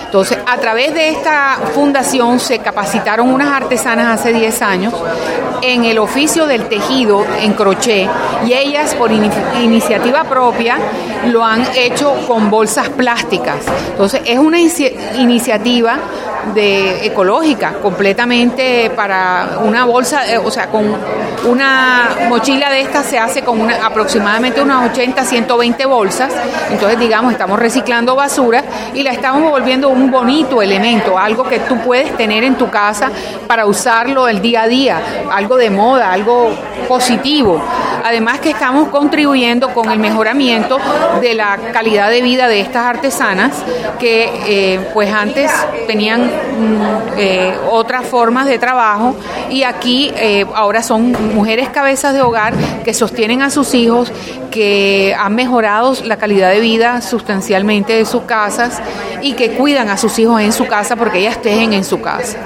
Entonces, a través de esta fundación se capacitaron unas artesanas hace 10 años en el oficio del tejido en crochet, y ellas por iniciativa propia lo han hecho con bolsas plásticas. Entonces, es una iniciativa ecológica completamente para una bolsa, o sea, con una mochila de estas se hace con aproximadamente unas 80, 120 bolsas. Entonces, digamos, estamos reciclando basura y la estamos volviendo un bonito elemento, algo que tú puedes tener en tu casa para usarlo el día a día, algo de moda, algo positivo. Además que estamos contribuyendo con el mejoramiento de la calidad de vida de estas artesanas que pues antes tenían otras formas de trabajo, y aquí ahora son mujeres cabezas de hogar que sostienen a sus hijos, que han mejorado la calidad de vida sustancialmente de sus casas y que cuidan a sus hijos en su casa porque ellas tejen en su casa.